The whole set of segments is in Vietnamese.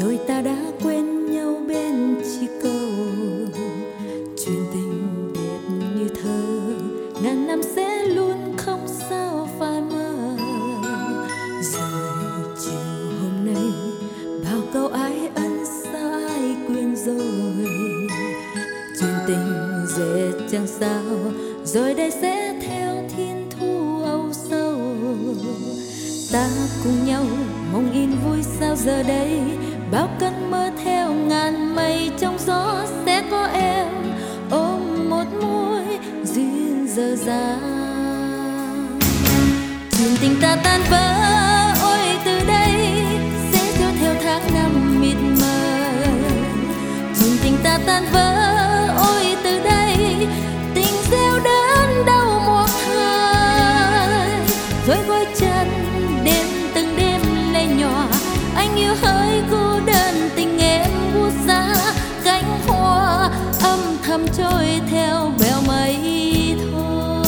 đôi ta đã quên nhau bên chiếc cầu. Chuyện tình đẹp như thơ, ngàn năm sẽ luôn không sao phai mờ. Rồi chiều hôm nay bao câu ái ân sao ai quên rồi. Chuyện tình dễ chẳng sao, rồi đây sẽ theo thiên thu âu sầu. Ta cùng nhau mong in vui sao giờ đây, bao cơn mơ theo ngàn mây trong gió sẽ có em ôm một mối duyên dở dang. Chuyện tình ta tan vỡ ôi từ đây sẽ trôi theo tháng năm mịt mờ. Chuyện tình ta tan vỡ ôi từ đây tình gieo đớn đau một thời. Rồi gối chân đêm từng đêm lệ nhòa, anh yêu hỡi cô đơn tình em buốt giá. Cánh hoa âm thầm trôi theo bèo mây thôi.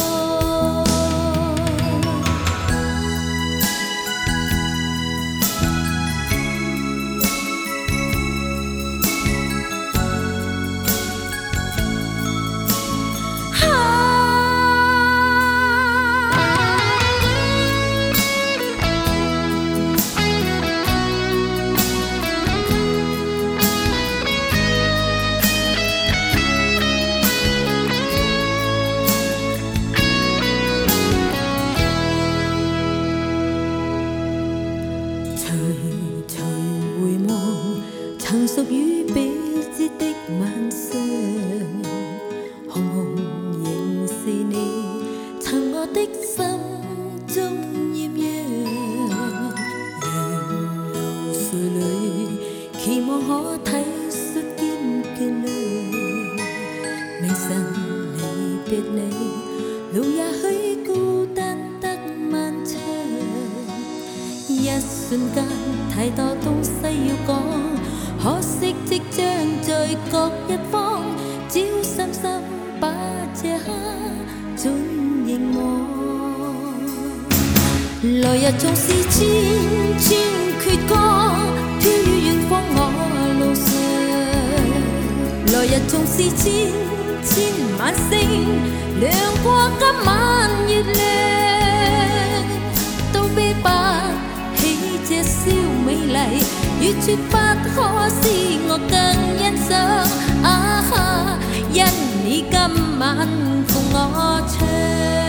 Chẳng屬於彼之的晚上，紅紅仍是你，曾我的心中豔陽。仍流垂淚，期望可體恤兼眷侶。未曾離別你，路也許孤單得漫長。一瞬間太多東西要講。可惜即將在各一方，只要深深把這刻盡凝望。來日縱是千千闕歌，飄於遠方我路上。來日縱是千千晚星，亮過今晚月亮，都比不起這宵美麗。越絕不可使我更欣賞，啊哈！因你今晚共我唱。